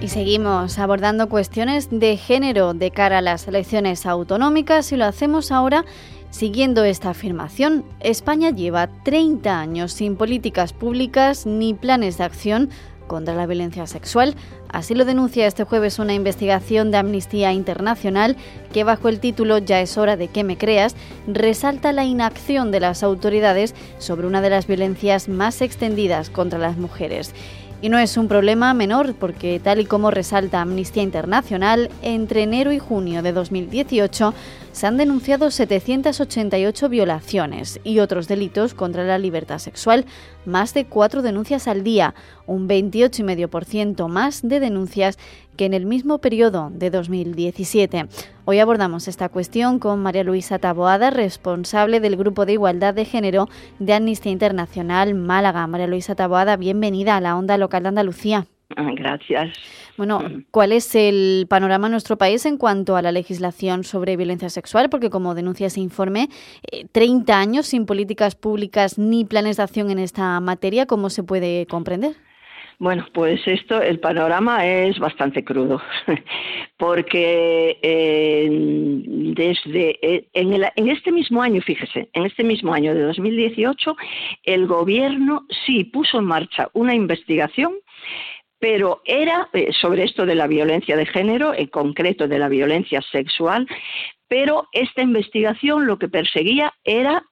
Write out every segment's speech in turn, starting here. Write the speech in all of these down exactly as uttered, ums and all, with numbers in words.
Y seguimos abordando cuestiones de género de cara a las elecciones autonómicas y lo hacemos ahora siguiendo esta afirmación. España lleva treinta años sin políticas públicas ni planes de acción contra la violencia sexual. Así lo denuncia este jueves una investigación de Amnistía Internacional que, bajo el título Ya es hora de que me creas, resalta la inacción de las autoridades sobre una de las violencias más extendidas contra las mujeres. Y no es un problema menor porque, tal y como resalta Amnistía Internacional, entre enero y junio de dos mil dieciocho se han denunciado setecientas ochenta y ocho violaciones y otros delitos contra la libertad sexual, más de cuatro denuncias al día, un veintiocho coma cinco por ciento más de denuncias que en el mismo periodo de dos mil diecisiete. Hoy abordamos esta cuestión con María Luisa Taboada, responsable del Grupo de Igualdad de Género de Amnistía Internacional Málaga. María Luisa Taboada, bienvenida a la Onda Local de Andalucía. Gracias. Bueno, ¿cuál es el panorama en nuestro país en cuanto a la legislación sobre violencia sexual? Porque, como denuncia ese informe, eh, treinta años sin políticas públicas ni planes de acción en esta materia. ¿Cómo se puede comprender? Bueno, pues esto, el panorama es bastante crudo, porque eh, desde eh, en, el, en este mismo año, fíjese, en este mismo año de dos mil dieciocho, el gobierno sí puso en marcha una investigación, pero era eh, sobre esto de la violencia de género, en concreto de la violencia sexual, pero esta investigación lo que perseguía era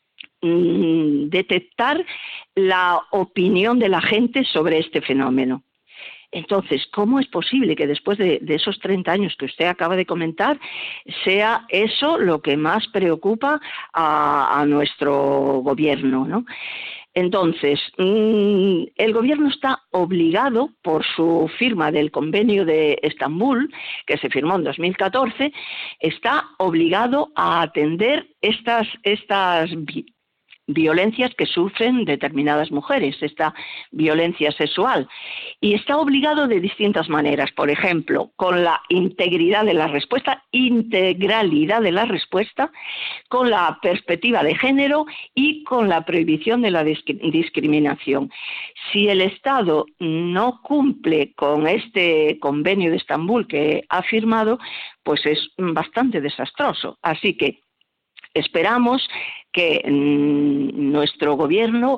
mm, detectar la opinión de la gente sobre este fenómeno. Entonces, ¿cómo es posible que después de, de esos treinta años que usted acaba de comentar, sea eso lo que más preocupa a, a nuestro gobierno, ¿no? Entonces, el gobierno está obligado, por su firma del Convenio de Estambul, que se firmó en dos mil catorce, está obligado a atender estas, estas violencias que sufren determinadas mujeres, esta violencia sexual. Y está obligado de distintas maneras, por ejemplo, con la integridad de la respuesta, integralidad de la respuesta, con la perspectiva de género y con la prohibición de la discriminación. Si el Estado no cumple con este convenio de Estambul que ha firmado, pues es bastante desastroso. Así que esperamos que mmm, nuestro gobierno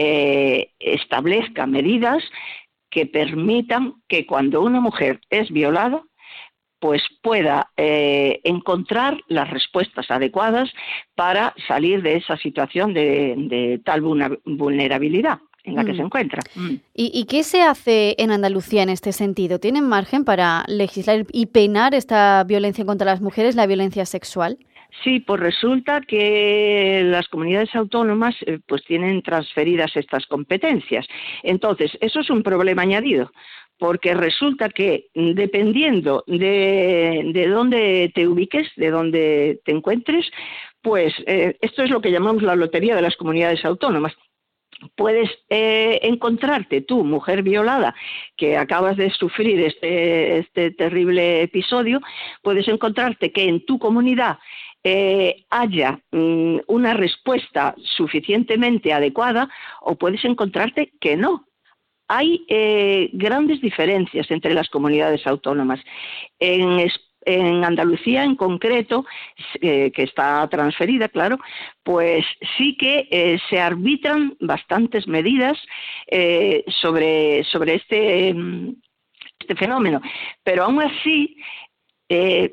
eh, establezca medidas que permitan que cuando una mujer es violada, pues pueda eh, encontrar las respuestas adecuadas para salir de esa situación de, de tal vulnerabilidad en la mm. que se encuentra. Mm. ¿Y, ¿Y qué se hace en Andalucía en este sentido? ¿Tienen margen para legislar y penar esta violencia contra las mujeres, la violencia sexual? Sí, pues resulta que las comunidades autónomas eh, pues tienen transferidas estas competencias. Entonces, eso es un problema añadido, porque resulta que dependiendo de, de dónde te ubiques, de dónde te encuentres, pues eh, esto es lo que llamamos la lotería de las comunidades autónomas. Puedes eh, encontrarte tú, mujer violada, que acabas de sufrir este, este terrible episodio, puedes encontrarte que en tu comunidad eh, haya mm, una respuesta suficientemente adecuada, o puedes encontrarte que no. Hay eh, grandes diferencias entre las comunidades autónomas. En España, En Andalucía, en concreto, eh, que está transferida, claro, pues sí que eh, se arbitran bastantes medidas eh, sobre, sobre este, este fenómeno. Pero aún así, eh,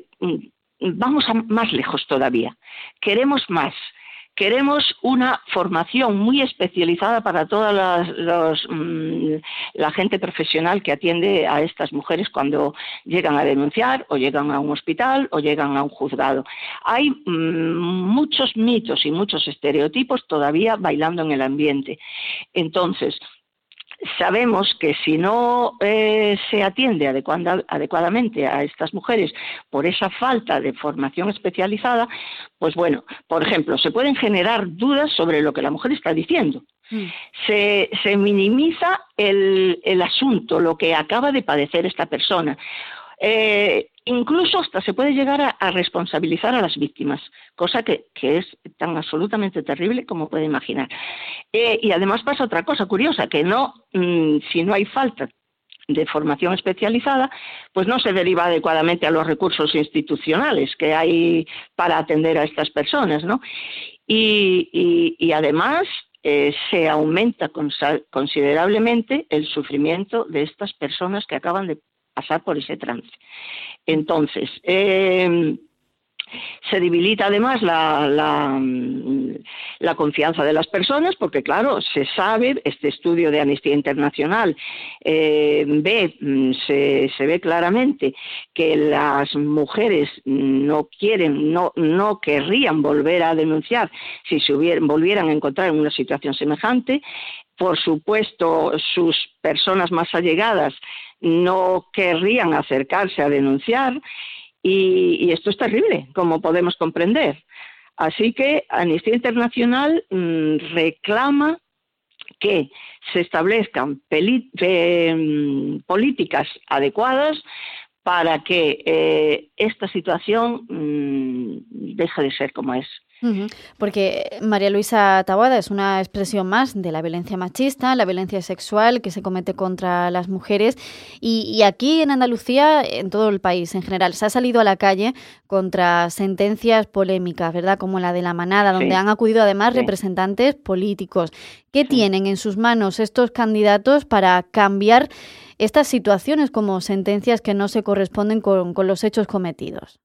vamos a más lejos todavía. Queremos más. Queremos una formación muy especializada para toda las, los, mmm, la gente profesional que atiende a estas mujeres cuando llegan a denunciar o llegan a un hospital o llegan a un juzgado. Hay mmm, muchos mitos y muchos estereotipos todavía bailando en el ambiente. Entonces, sabemos que si no eh, se atiende adecuada, adecuadamente a estas mujeres por esa falta de formación especializada, pues bueno, por ejemplo, se pueden generar dudas sobre lo que la mujer está diciendo. Mm. Se, se minimiza el, el asunto, lo que acaba de padecer esta persona. Eh, incluso hasta se puede llegar a, a responsabilizar a las víctimas, cosa que, que es tan absolutamente terrible como puede imaginar. Eh, y además pasa otra cosa curiosa, que no, mmm, si no hay falta de formación especializada, pues no se deriva adecuadamente a los recursos institucionales que hay para atender a estas personas, ¿no? Y, y, y además eh, se aumenta considerablemente el sufrimiento de estas personas que acaban de pasar por ese trance. Entonces, eh, se debilita además la, la, la confianza de las personas, porque claro, se sabe, este estudio de Amnistía Internacional eh, ve, se, se ve claramente que las mujeres no quieren, no, no querrían volver a denunciar si se hubieran, volvieran a encontrar en una situación semejante. Por supuesto, sus personas más allegadas no querrían acercarse a denunciar. Y, y esto es terrible, como podemos comprender. Así que Amnistía Internacional mmm, reclama que se establezcan peli, eh, políticas adecuadas para que eh, esta situación mmm, deje de ser como es. Uh-huh. Porque María Luisa Taboada es una expresión más de la violencia machista, la violencia sexual que se comete contra las mujeres y, y aquí en Andalucía, en todo el país en general, se ha salido a la calle contra sentencias polémicas, ¿verdad? Como la de La Manada, donde sí. han acudido además sí. representantes políticos. ¿Qué sí. tienen en sus manos estos candidatos para cambiar estas situaciones como sentencias que no se corresponden con, con los hechos cometidos?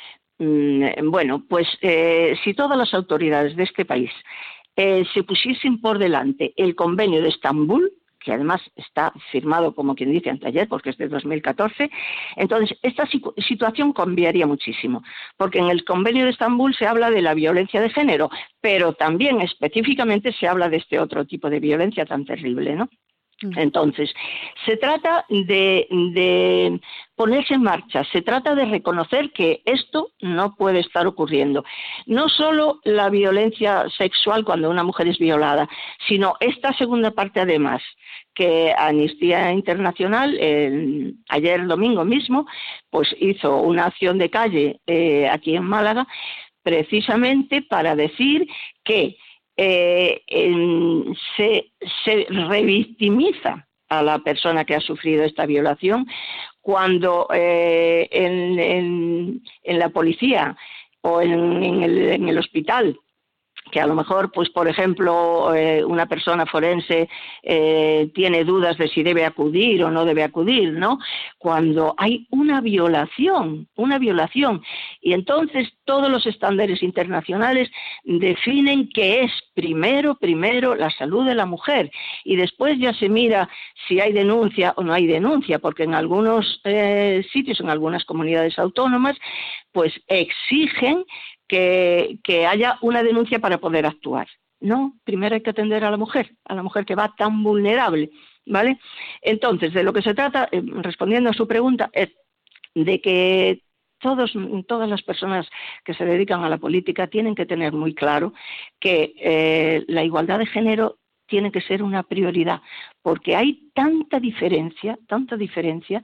Bueno, pues eh, si todas las autoridades de este país eh, se pusiesen por delante el convenio de Estambul, que además está firmado, como quien dice, anteayer, porque es de dos mil catorce, entonces esta situación cambiaría muchísimo, porque en el convenio de Estambul se habla de la violencia de género, pero también específicamente se habla de este otro tipo de violencia tan terrible, ¿no? Entonces, se trata de, de ponerse en marcha, se trata de reconocer que esto no puede estar ocurriendo. No solo la violencia sexual cuando una mujer es violada, sino esta segunda parte además, que Amnistía Internacional, eh, ayer domingo mismo, pues hizo una acción de calle eh, aquí en Málaga, precisamente para decir que Eh, en, se, se revictimiza a la persona que ha sufrido esta violación cuando eh, en, en, en la policía o en, en, el, en el hospital, que a lo mejor, pues por ejemplo, eh, una persona forense eh, tiene dudas de si debe acudir o no debe acudir, ¿no? Cuando hay una violación, una violación, y entonces todos los estándares internacionales definen que es primero, primero la salud de la mujer, y después ya se mira si hay denuncia o no hay denuncia, porque en algunos eh, sitios, en algunas comunidades autónomas, pues exigen Que, que haya una denuncia para poder actuar. No, primero hay que atender a la mujer, a la mujer que va tan vulnerable, ¿vale? Entonces, de lo que se trata, eh, respondiendo a su pregunta, es de que todos, todas las personas que se dedican a la política tienen que tener muy claro que eh, la igualdad de género tiene que ser una prioridad, porque hay tanta diferencia, tanta diferencia,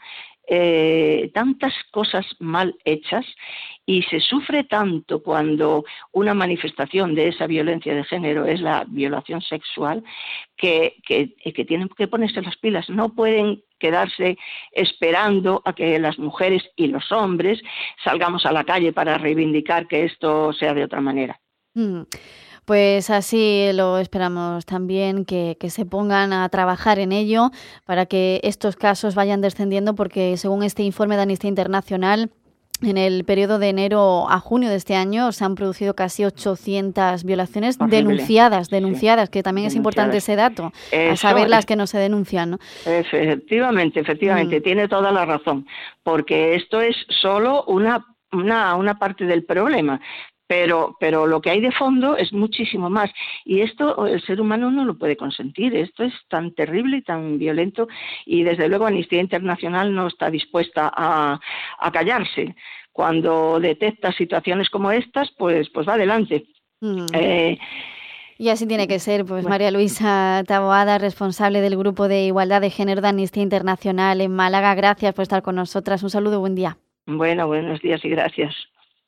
eh, tantas cosas mal hechas, y se sufre tanto cuando una manifestación de esa violencia de género es la violación sexual, que, que, que tienen que ponerse las pilas, no pueden quedarse esperando a que las mujeres y los hombres salgamos a la calle para reivindicar que esto sea de otra manera. Mm. Pues así lo esperamos también, que, que se pongan a trabajar en ello para que estos casos vayan descendiendo, porque según este informe de Amnistía Internacional, en el periodo de enero a junio de este año se han producido casi ochocientas violaciones Horrible. denunciadas, denunciadas, sí. que también es importante ese dato, Eso a saber las que no se denuncian, ¿no? Efectivamente, efectivamente, mm. tiene toda la razón, porque esto es solo una, una, una parte del problema. Pero, pero lo que hay de fondo es muchísimo más, y esto el ser humano no lo puede consentir. Esto es tan terrible y tan violento, y desde luego Amnistía Internacional no está dispuesta a, a callarse. Cuando detecta situaciones como estas, pues, pues va adelante. Mm. Eh, Y así tiene que ser. Pues María Luisa Taboada, responsable del Grupo de Igualdad de Género de Amnistía Internacional en Málaga, gracias por estar con nosotras. Un saludo, buen día. Bueno, buenos días y gracias.